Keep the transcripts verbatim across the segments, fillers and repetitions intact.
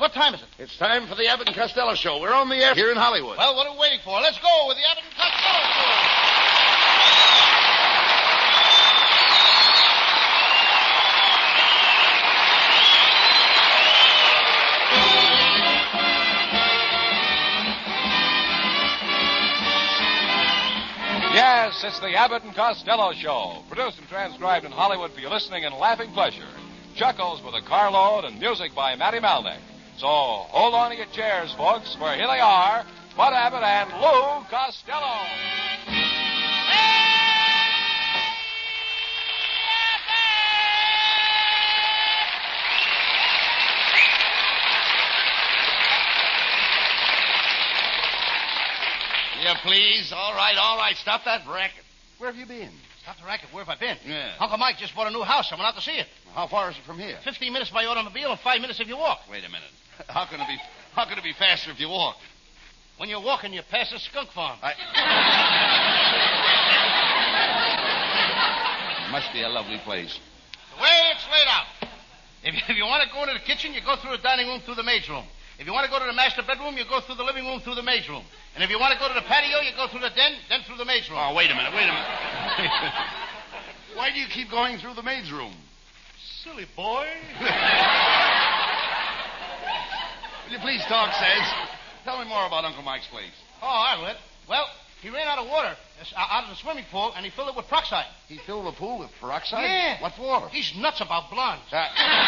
What time is it? It's time for the Abbott and Costello Show. We're on the air here in Hollywood. Well, what are we waiting for? Let's go with the Abbott and Costello Show. Yes, it's the Abbott and Costello Show, produced and transcribed in Hollywood for your listening and laughing pleasure. Chuckles with a carload and music by Matty Malnick. So hold on to your chairs, folks, for here they are, Bud Abbott and Lou Costello. Yeah, please. All right, all right. Stop that racket. Where have you been? Stop the racket. Where have I been? Yeah. Uncle Mike just bought a new house. I went out to see it. How far is it from here? Fifteen minutes by automobile and five minutes if you walk. Wait a minute. How can it be? How can it be faster if you walk? When you're walking, you pass a skunk farm. I... It must be a lovely place. The way it's laid out. If you, if you want to go into the kitchen, you go through the dining room, through the maid's room. If you want to go to the master bedroom, you go through the living room, through the maid's room. And if you want to go to the patio, you go through the den, then through the maid's room. Oh, wait a minute, wait a minute. Why do you keep going through the maid's room? Silly boy. Will you please talk, Says? Tell me more about Uncle Mike's place. Oh, I will. Well, he ran out of water out of the swimming pool, and he filled it with peroxide. He filled the pool with peroxide? Yeah. What for? He's nuts about blondes. Uh...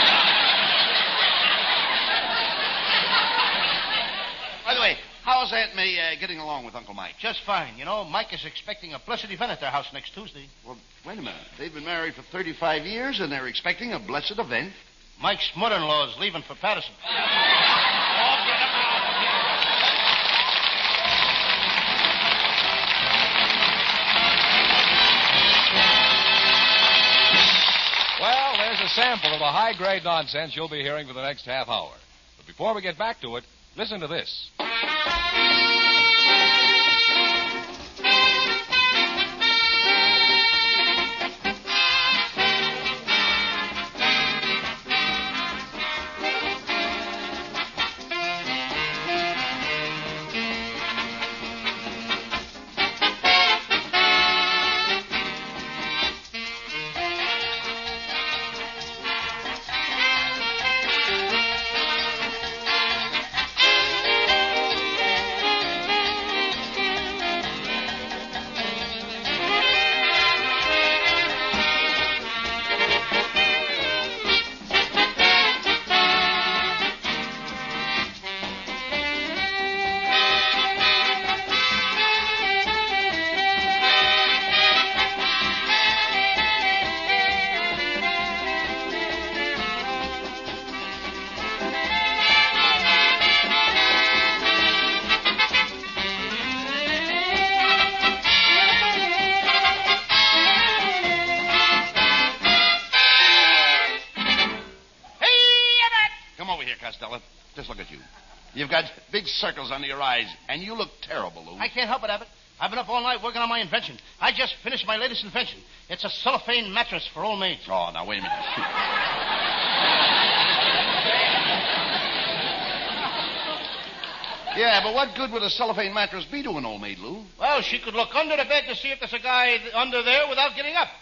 By the way, how's Aunt May uh, getting along with Uncle Mike? Just fine. You know, Mike is expecting a blessed event at their house next Tuesday. Well, wait a minute. They've been married for thirty-five years, and they're expecting a blessed event? Mike's mother-in-law is leaving for Patterson. Oh, get him out of here. Well, there's a sample of the high-grade nonsense you'll be hearing for the next half hour. But before we get back to it, listen to this. Just look at you. You've got big circles under your eyes, and you look terrible, Lou. I can't help it, Abbott. I've been up all night working on my invention. I just finished my latest invention. It's a cellophane mattress for old maids. Oh, now, wait a minute. Yeah, but what good would a cellophane mattress be to an old maid, Lou? Well, she could look under the bed to see if there's a guy under there without getting up.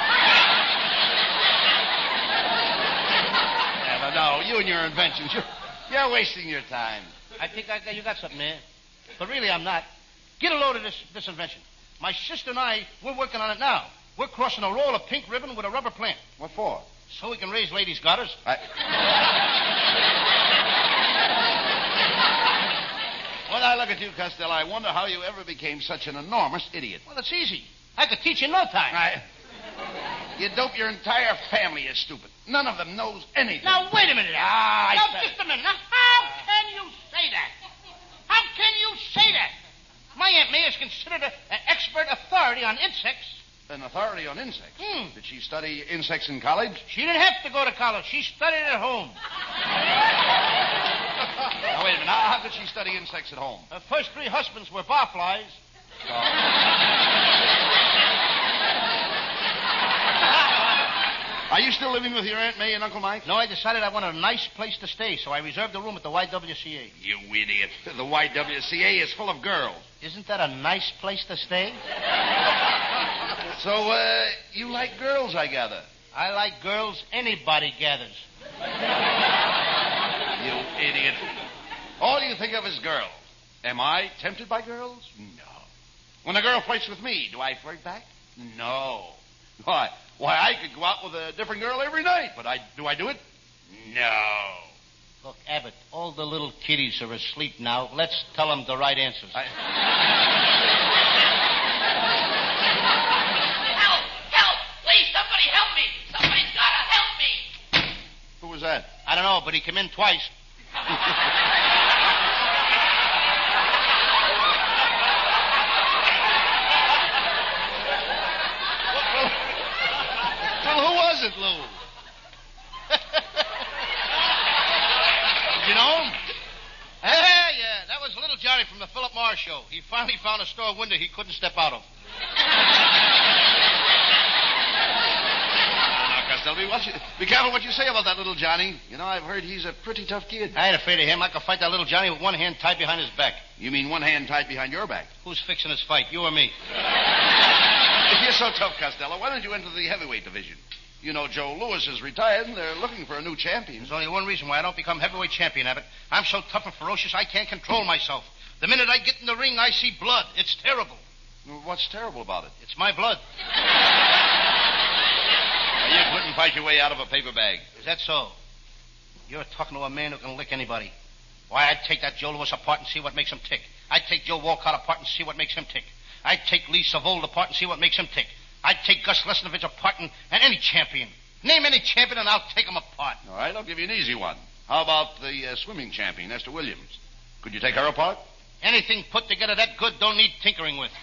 Yeah, but no, you and your inventions, you're, you're wasting your time. I think I, you got something there. But really, I'm not. Get a load of this, this invention. My sister and I, we're working on it now. We're crossing a roll of pink ribbon with a rubber plant. What for? So we can raise ladies' garters. I... When I look at you, Costello, I wonder how you ever became such an enormous idiot. Well, it's easy. I could teach in no time. I... You dope your entire family is stupid. None of them knows anything. Now, wait a minute. Ah, I now, said... just a minute. Now, how can you say that? How can you say that? My Aunt May is considered a, an expert authority on insects. An authority on insects? Hmm. Did she study insects in college? She didn't have to go to college. She studied at home. Now, wait a minute. How, how could she study insects at home? Her first three husbands were barflies. Oh. Are you still living with your Aunt May and Uncle Mike? No, I decided I wanted a nice place to stay, so I reserved a room at the Y W C A. You idiot. The Y W C A is full of girls. Isn't that a nice place to stay? So, uh, you like girls, I gather. I like girls anybody gathers. You idiot. All you think of is girls. Am I tempted by girls? No. When a girl flirts with me, do I flirt back? No. Why? Why, I could go out with a different girl every night, but I do I do it? No. Look, Abbott, all the little kiddies are asleep now. Let's tell them the right answers. I... Help! Help! Please, somebody help me! Somebody's gotta help me! Who was that? I don't know, but he came in twice. Well, who was it, Lou? You know him? Hey, yeah, that was Little Johnny from the Philip Morris show. He finally found a store window he couldn't step out of. Now, Costello, be, what you, be careful what you say about that little Johnny. You know, I've heard he's a pretty tough kid. I ain't afraid of him. I can fight that little Johnny with one hand tied behind his back. You mean one hand tied behind your back? Who's fixing this fight, you or me? If you're so tough, Costello, why don't you enter the heavyweight division? You know, Joe Louis is retired, and they're looking for a new champion. There's only one reason why I don't become heavyweight champion, Abbott. I'm so tough and ferocious, I can't control myself. The minute I get in the ring, I see blood. It's terrible. Well, what's terrible about it? It's my blood. Well, you couldn't fight your way out of a paper bag. Is that so? You're talking to a man who can lick anybody. Why, I'd take that Joe Louis apart and see what makes him tick. I'd take Joe Walcott apart and see what makes him tick. I'd take Lee Savold apart and see what makes him tick. I'd take Gus Lesnovich apart and, and any champion. Name any champion and I'll take him apart. All right, I'll give you an easy one. How about the uh, swimming champion, Esther Williams? Could you take her apart? Anything put together that good don't need tinkering with.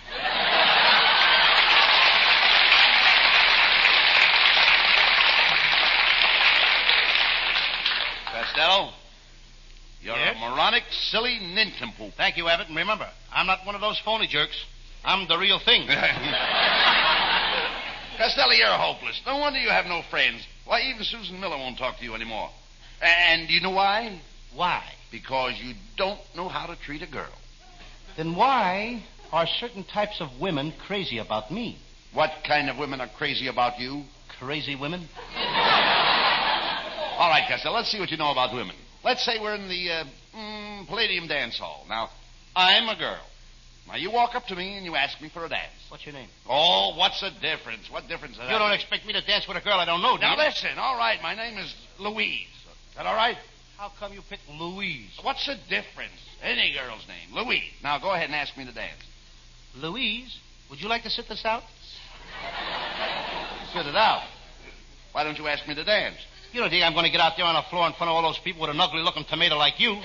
Costello, you're Yes? a moronic, silly nincompoop. Thank you, Abbott. And remember, I'm not one of those phony jerks. I'm the real thing. Costello, you're hopeless. No wonder you have no friends. Why, even Susan Miller won't talk to you anymore. And you know why? Why? Because you don't know how to treat a girl. Then why are certain types of women crazy about me? What kind of women are crazy about you? Crazy women? All right, Costello, let's see what you know about women. Let's say we're in the uh, mm, Palladium Dance Hall. Now, I'm a girl. Now, you walk up to me and you ask me for a dance. What's your name? Oh, what's the difference? What difference does that You don't make? expect me to dance with a girl I don't know, do Now, you? listen. All right, my name is Louise. Is that all right? How come you picked Louise? What's the difference? Any girl's name. Louise. Now, go ahead and ask me to dance. Louise, would you like to sit this out? Sit it out. Why don't you ask me to dance? You don't think I'm going to get out there on the floor in front of all those people with an ugly-looking tomato like you?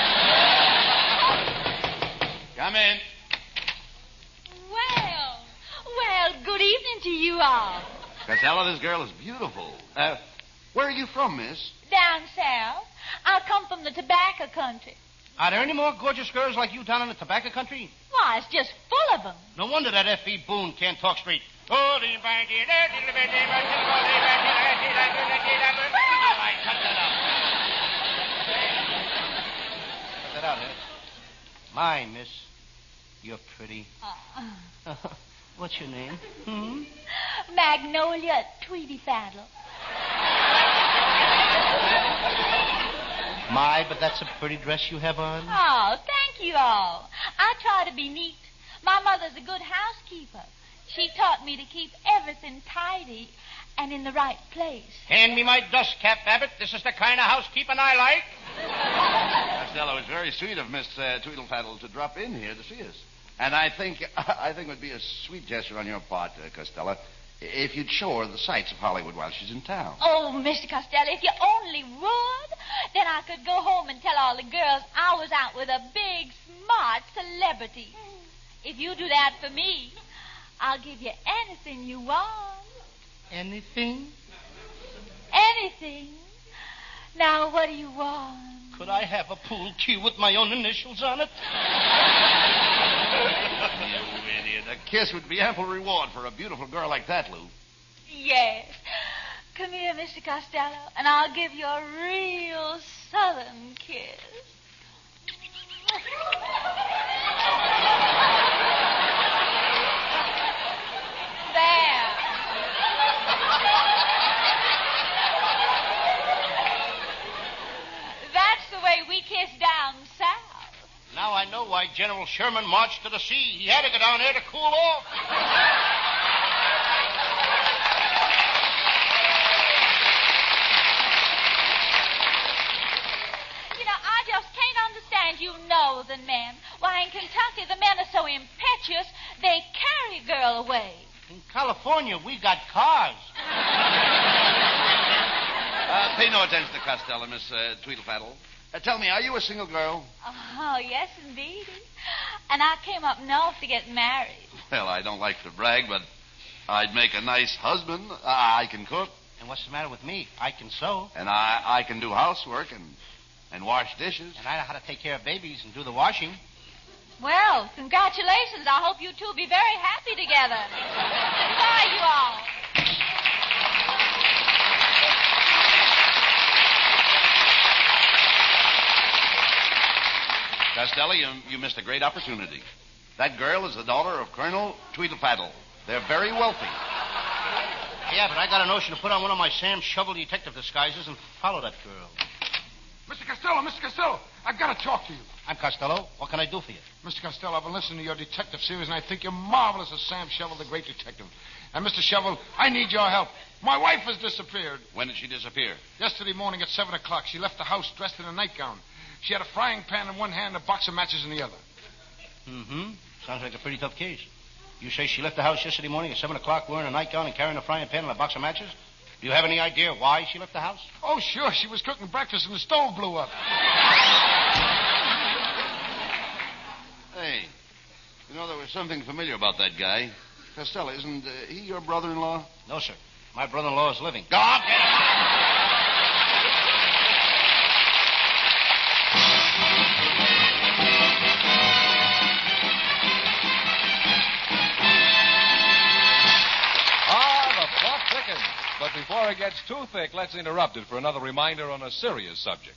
Come in. Well, well, good evening to you all. Costello, this girl is beautiful. Uh, where are you from, miss? Down south, I come from the tobacco country. Are there any more gorgeous girls like you down in the tobacco country? Why, it's just full of them. No wonder that F E. Boone can't talk straight. All right, cut that out. Cut that out, eh? My, miss, you're pretty. Uh, What's your name? Hmm? Magnolia Tweety Faddle. My, but that's a pretty dress you have on. Oh, thank you all. I try to be neat. My mother's a good housekeeper. She taught me to keep everything tidy and in the right place. Hand me my dust cap, Abbott. This is the kind of housekeeping I like. Costello, it's very sweet of Miss uh, Tweedlefaddle to drop in here to see us. And I think I think it would be a sweet gesture on your part, uh, Costello, if you'd show her the sights of Hollywood while she's in town. Oh, Mister Costello, if you only would, then I could go home and tell all the girls I was out with a big, smart celebrity. If you do that for me, I'll give you anything you want. Anything? Anything. Now, what do you want? Could I have a pool cue with my own initials on it? You idiot. A kiss would be ample reward for a beautiful girl like that, Lou. Yes. Come here, Mister Costello, and I'll give you a real southern kiss. There. That's the way we kiss down south. Now I know why General Sherman marched to the sea. He had to go down there to cool off. You know, I just can't understand you northern men. Why, in Kentucky, the men are so impetuous, they carry a girl away. In California, we got cars. Uh, pay no attention to Costello, Miss uh, Tweedlefaddle. Uh, tell me, are you a single girl? Oh, yes, indeed. And I came up north to get married. Well, I don't like to brag, but I'd make a nice husband. Uh, I can cook. And what's the matter with me? I can sew. And I, I can do housework and, and wash dishes. And I know how to take care of babies and do the washing. Well, congratulations. I hope you two will be very happy together. Goodbye, you all. Costello, you, you missed a great opportunity. That girl is the daughter of Colonel Tweedlefaddle. They're very wealthy. Yeah, but I got a notion to put on one of my Sam Shovel detective disguises and follow that girl. Mister Costello, Mister Costello, I've got to talk to you. I'm Costello. What can I do for you? Mister Costello, I've been listening to your detective series, and I think you're marvelous as Sam Shovel, the great detective. And, Mister Shovel, I need your help. My wife has disappeared. When did she disappear? Yesterday morning at seven o'clock, she left the house dressed in a nightgown. She had a frying pan in one hand and a box of matches in the other. Mm-hmm. Sounds like a pretty tough case. You say she left the house yesterday morning at seven o'clock wearing a nightgown and carrying a frying pan and a box of matches? Do you have any idea why she left the house? Oh, sure. She was cooking breakfast and the stove blew up. Hey, you know, there was something familiar about that guy. Costello, isn't uh, he your brother-in-law? No, sir. My brother-in-law is living. Go on, get him. But before it gets too thick, let's interrupt it for another reminder on a serious subject.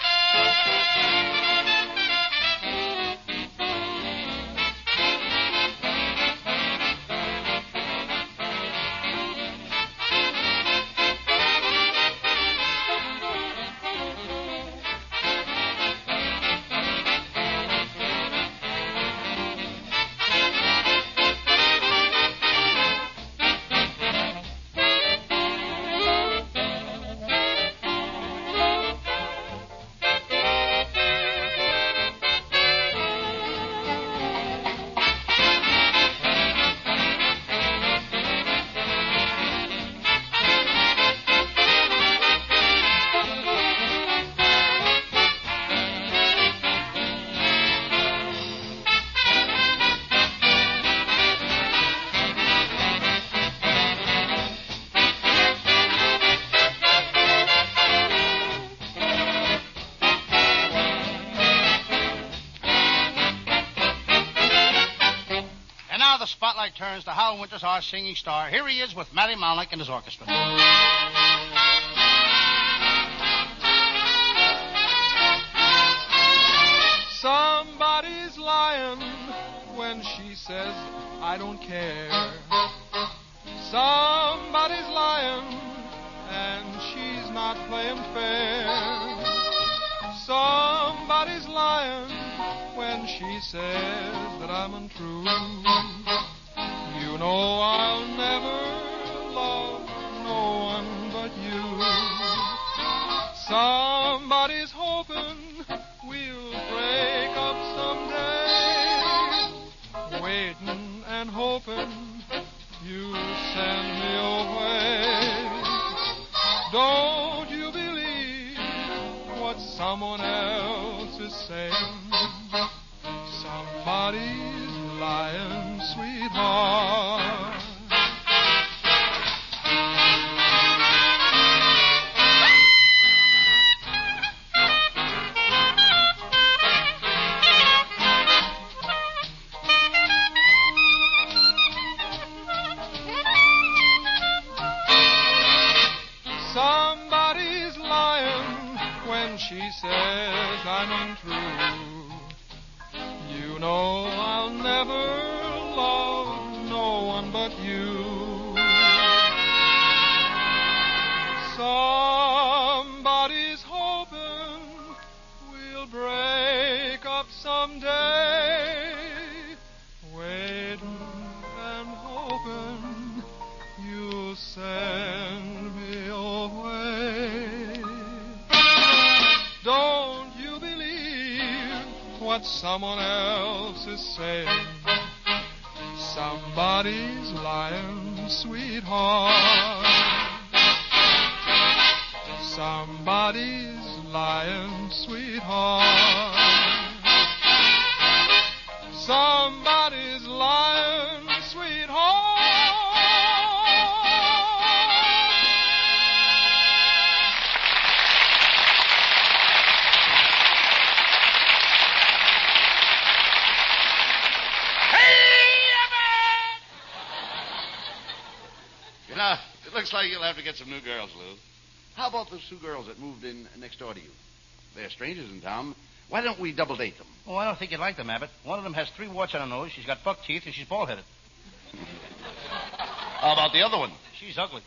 The spotlight turns to Hal Winters, our singing star. Here he is with Matty Malnick and his orchestra. Somebody's lying when she says, I don't care. Somebody's lying and she's not playing fair. Somebody's lying when she says that I'm untrue. You know I'll never love no one but you. Somebody's hoping we'll break up someday, waiting and hoping you'll send me away. Don't you believe what someone else is saying? Somebody's lying, sweetheart. I'm untrue. You know I'll never love no one but you. Somebody's hoping we'll break up someday, waiting and hoping you'll send me away. Don't you believe what someone else is saying? Somebody's lying, sweetheart. Somebody's lying, sweetheart. Somebody's lying, sweetheart. You know, it looks like you'll have to get some new girls, Lou. How about those two girls that moved in next door to you? They're strangers in town. Why don't we double date them? Oh, I don't think you'd like them, Abbott. One of them has three warts on her nose. She's got buck teeth, and she's bald-headed. How about the other one? She's ugly.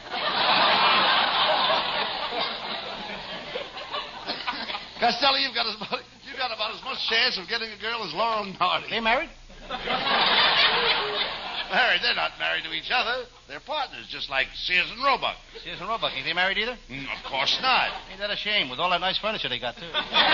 Costello, you've got, as, you've got about as much chance of getting a girl as Laurel and Hardy. They married? Married? They're not married to each other. They're partners, just like Sears and Roebuck. Sears and Roebuck. Ain't they married either? Mm, of course not. Ain't that a shame, with all that nice furniture they got, too?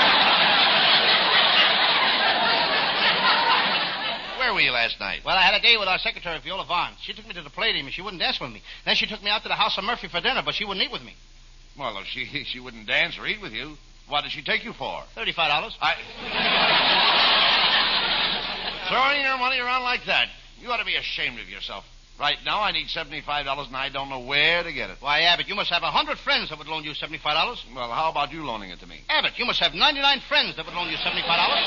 Where were you last night? Well, I had a date with our secretary, Viola Vaughn. She took me to the Palladium, and she wouldn't dance with me. Then she took me out to the house of Murphy for dinner, but she wouldn't eat with me. Well, if she she wouldn't dance or eat with you, what did she take you for? Thirty-five dollars. I... Throwing your money around like that. You ought to be ashamed of yourself. Right now, I need seventy-five dollars, and I don't know where to get it. Why, Abbott, you must have a hundred friends that would loan you seventy-five dollars. Well, how about you loaning it to me? Abbott, you must have ninety-nine friends that would loan you seventy-five dollars.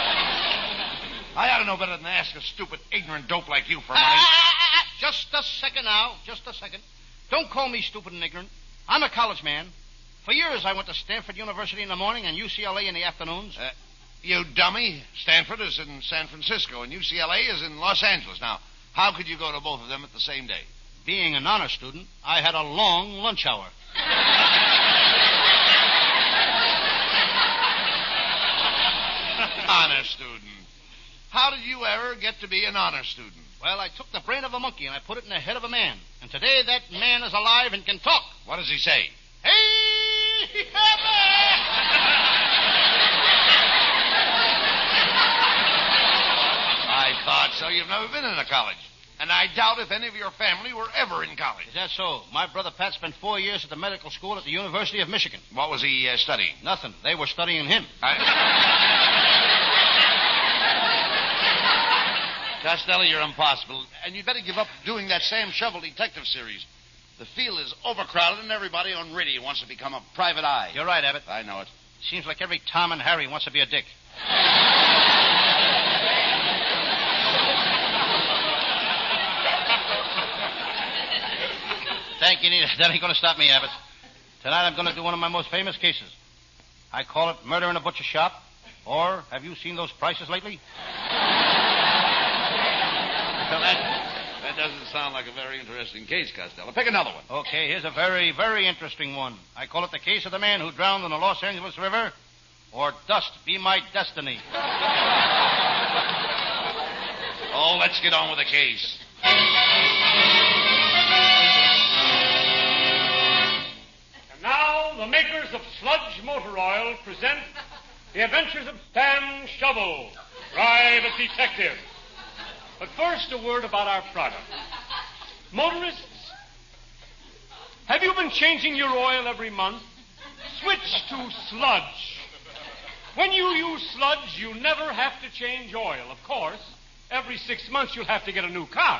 I ought to know better than to ask a stupid, ignorant dope like you for money. Ah, ah, ah, ah, just a second now. Just a second. Don't call me stupid and ignorant. I'm a college man. For years, I went to Stanford University in the morning and U C L A in the afternoons. Uh, you dummy. Stanford is in San Francisco, and U C L A is in Los Angeles. Now, how could you go to both of them at the same day? Being an honor student, I had a long lunch hour. Honor student. How did you ever get to be an honor student? Well, I took the brain of a monkey and I put it in the head of a man. And today that man is alive and can talk. What does he say? Hey, I thought so. You've never been in a college. And I doubt if any of your family were ever in college. Is that so? My brother Pat spent four years at the medical school at the University of Michigan. What was he uh, studying? Nothing. They were studying him. I... Costello, you're impossible. And you'd better give up doing that Sam Shovel detective series. The field is overcrowded and everybody on radio wants to become a private eye. You're right, Abbott. I know it. Seems like every Tom and Harry wants to be a dick. Thank you, Nita. That ain't going to stop me, Abbott. Tonight I'm going to do one of my most famous cases. I call it Murder in a Butcher Shop, or Have You Seen Those Prices Lately? Well, that, that doesn't sound like a very interesting case, Costello. Pick another one. Okay, here's a very, very interesting one. I call it the case of the man who drowned in the Los Angeles River, or Dust Be My Destiny. Oh, let's get on with the case. And now, the makers of Sludge Motor Oil present The Adventures of Sam Shovel, Private Detective. But first, a word about our product. Motorists, have you been changing your oil every month? Switch to Sludge. When you use Sludge, you never have to change oil. Of course, every six months you'll have to get a new car.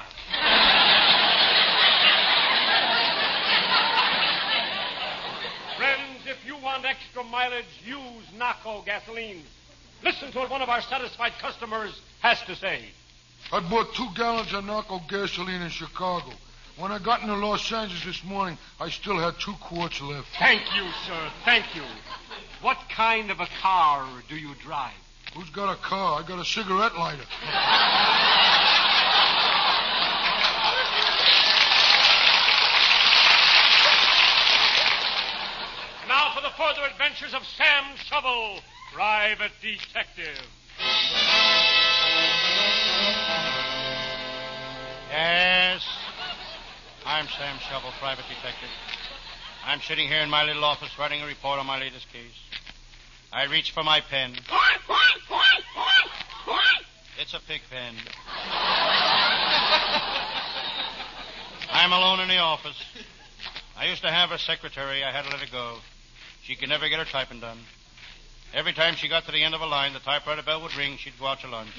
Friends, if you want extra mileage, use Naco gasoline. Listen to what one of our satisfied customers has to say. I bought two gallons of Naco gasoline in Chicago. When I got into Los Angeles this morning, I still had two quarts left. Thank you, sir. Thank you. What kind of a car do you drive? Who's got a car? I got a cigarette lighter. Now for the further adventures of Sam Shovel, private detective. Yes, I'm Sam Shovel, private detective. I'm sitting here in my little office writing a report on my latest case. I reach for my pen. It's a pig pen. I'm alone in the office. I used to have a secretary. I had to let her go. She could never get her typing done. Every time she got to the end of a line, the typewriter bell would ring. She'd go out to lunch.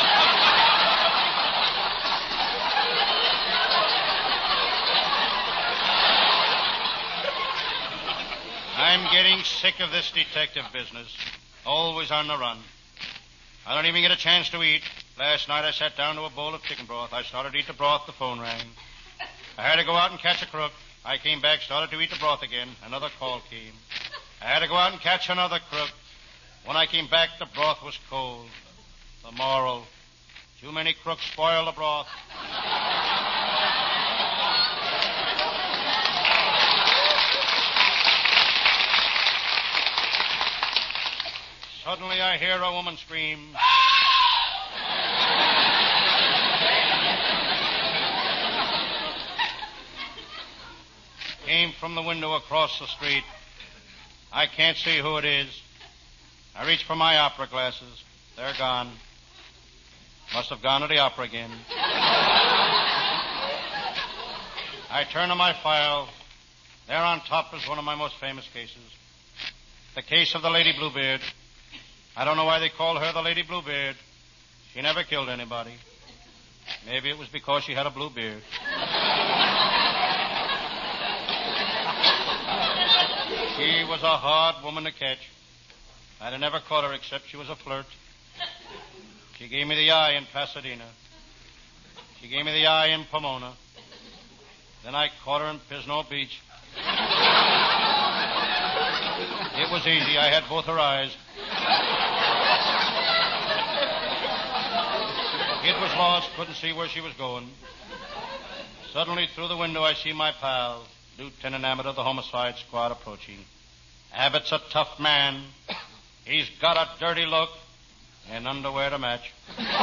I'm getting sick of this detective business. Always on the run. I don't even get a chance to eat. Last night I sat down to a bowl of chicken broth. I started to eat the broth. The phone rang. I had to go out and catch a crook. I came back, started to eat the broth again. Another call came. I had to go out and catch another crook. When I came back, the broth was cold. The moral: too many crooks spoil the broth. Suddenly I hear a woman scream. Came from the window across the street. I can't see who it is. I reach for my opera glasses. They're gone. Must have gone to the opera again. I turn to my file. There on top is one of my most famous cases. The case of the Lady Bluebeard. I don't know why they call her the Lady Bluebeard. She never killed anybody. Maybe it was because she had a blue beard. She was a hard woman to catch. I'd have never caught her except she was a flirt. She gave me the eye in Pasadena. She gave me the eye in Pomona. Then I caught her in Pismo Beach. It was easy. I had both her eyes. It was lost. Couldn't see where she was going. Suddenly, through the window, I see my pal, Lieutenant Abbott of the Homicide Squad, approaching. Abbott's a tough man. He's got a dirty look and underwear to match.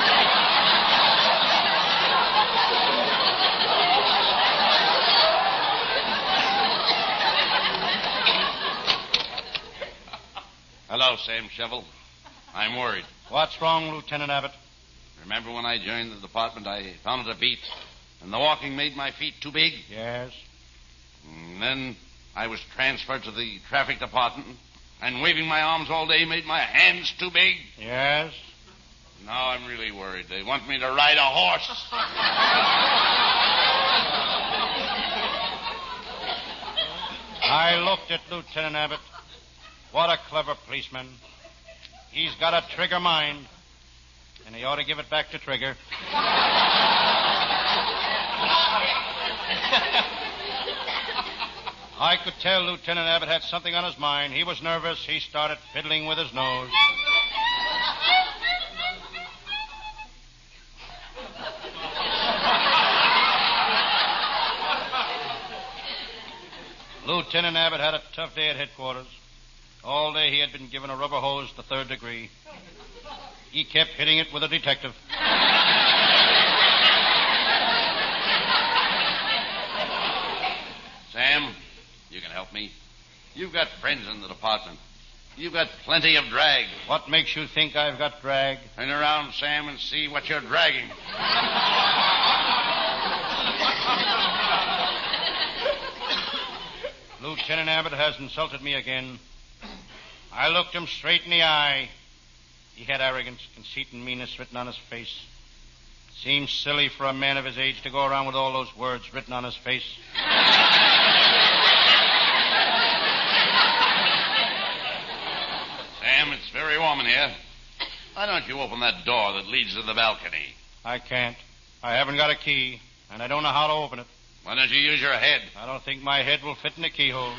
Hello, Sam Shovel. I'm worried. What's wrong, Lieutenant Abbott? Remember when I joined the department, I found it a beat, and the walking made my feet too big? Yes. And then I was transferred to the traffic department, and waving my arms all day made my hands too big? Yes. Now I'm really worried. They want me to ride a horse. I looked at Lieutenant Abbott. What a clever policeman. He's got a Trigger mind, and he ought to give it back to Trigger. I could tell Lieutenant Abbott had something on his mind. He was nervous. He started fiddling with his nose. Lieutenant Abbott had a tough day at headquarters. All day he had been given a rubber hose the third degree. He kept hitting it with a detective. Sam, you can help me. You've got friends in the department. You've got plenty of drag. What makes you think I've got drag? Turn around, Sam, and see what you're dragging. Lieutenant Abbott has insulted me again. I looked him straight in the eye. He had arrogance, conceit, and meanness written on his face. Seems silly for a man of his age to go around with all those words written on his face. Sam, it's very warm in here. Why don't you open that door that leads to the balcony? I can't. I haven't got a key, and I don't know how to open it. Why don't you use your head? I don't think my head will fit in the keyhole.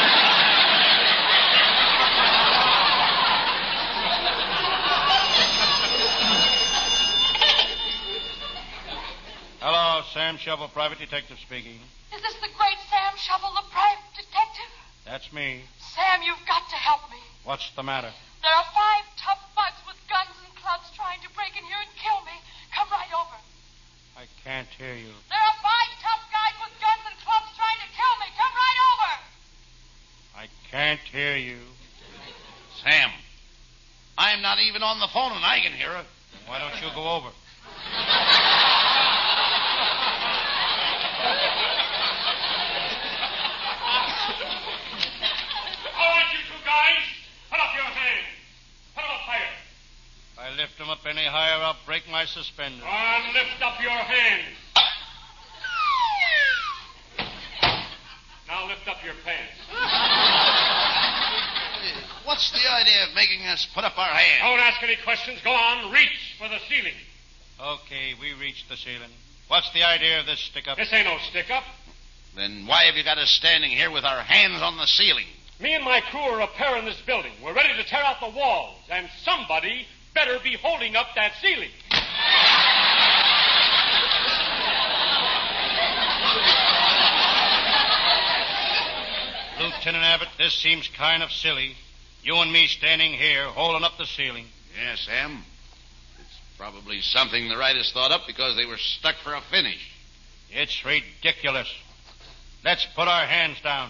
Hello, Sam Shovel, private detective speaking. Is this the great Sam Shovel, the private detective? That's me. Sam, you've got to help me. What's the matter? There are five tough bugs with guns and clubs trying to break in here and kill me. Come right over. I can't hear you. There are five tough guys with guns and clubs trying to kill me. Come right over. I can't hear you. Sam, I'm not even on the phone and I can hear her. Why don't you go over? All right, you two guys, put up your hands. Put them up higher. If I lift them up any higher, I'll break my suspenders. And lift up your hands. Now lift up your pants. What's the idea of making us put up our hands? Don't ask any questions. Go on, reach for the ceiling. Okay, we reached the ceiling. What's the idea of this stick-up? This ain't no stick-up. Then why have you got us standing here with our hands on the ceiling? Me and my crew are repairing this building. We're ready to tear out the walls, and somebody better be holding up that ceiling. Lieutenant Abbott, this seems kind of silly. You and me standing here, holding up the ceiling. Yes, Sam. It's probably something the writers thought up because they were stuck for a finish. It's ridiculous. Let's put our hands down.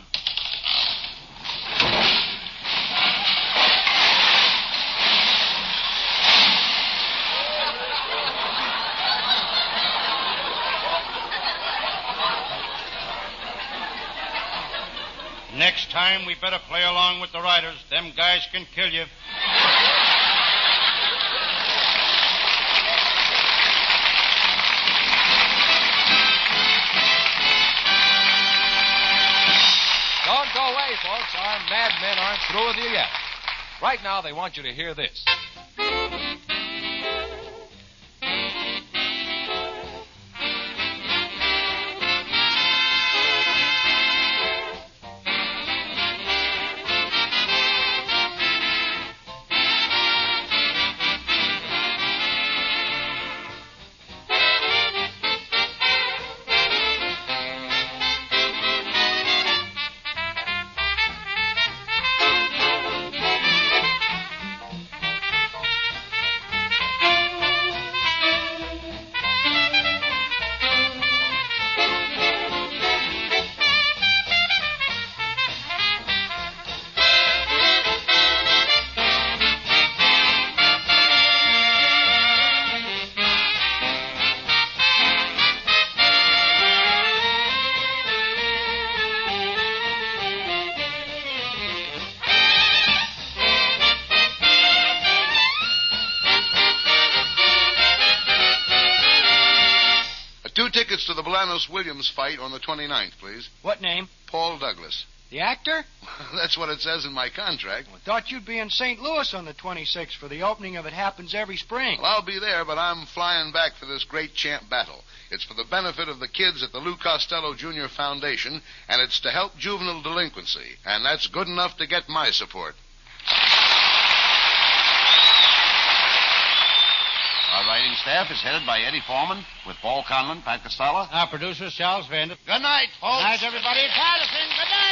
Next time, we better play along with the riders. Them guys can kill you. Don't go away, folks. Our madmen aren't through with you yet. Right now, they want you to hear this. Two tickets to the Bolanos-Williams fight on the twenty-ninth, please. What name? Paul Douglas. The actor? That's what it says in my contract. I thought you'd be in Saint Louis on the twenty-sixth for the opening of It Happens Every Spring. Well, I'll be there, but I'm flying back for this great champ battle. It's for the benefit of the kids at the Lou Costello Junior Foundation, and it's to help juvenile delinquency. And that's good enough to get my support. Our writing staff is headed by Eddie Foreman with Paul Conlon, Pat Costello. Our producer, Charles Vander. Good night, folks. Good night, everybody. Patterson, good night.